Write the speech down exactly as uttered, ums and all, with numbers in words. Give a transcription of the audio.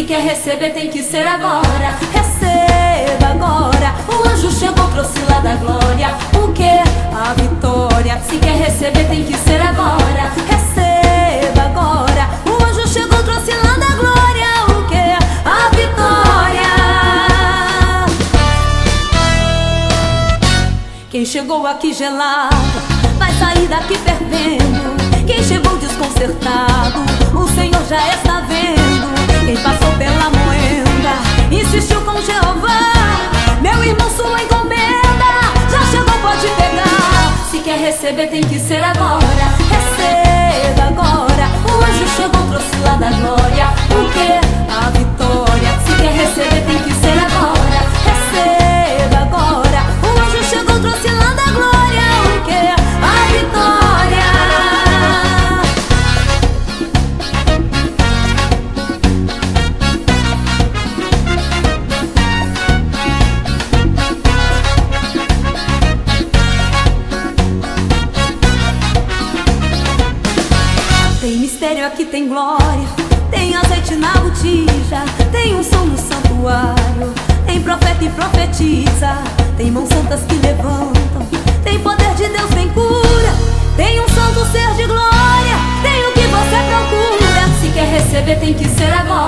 quer receber tem que ser agora. Receba agora. O anjo chegou, trouxe lá da glória. O que? A vitória. Se quer receber tem que ser agora. Receba agora. O anjo chegou, trouxe lá da glória. O que? A vitória. Quem chegou aqui gelado vai sair daqui fervendo. Quem chegou desconcertado, o Senhor já está vendo. Quem passou pela moenda, insistiu com Jeová. Meu irmão, sua encomenda já chegou, pode pegar. Se quer receber tem que ser agora. Receba agora. O anjo chegou, trouxe lá da glória. O que? A vitória. Se quer receber tem que ser agora. Receba agora. O anjo chegou, trouxe lá da glória. O que? A vitória. Tem mistério, aqui tem glória. Tem azeite na botija. Tem um som no santuário. Tem profeta e profetiza. Tem mãos santas que levantam. Tem poder de Deus, tem cura. Tem um santo ser de glória. Tem o que você procura. Se quer receber tem que ser agora.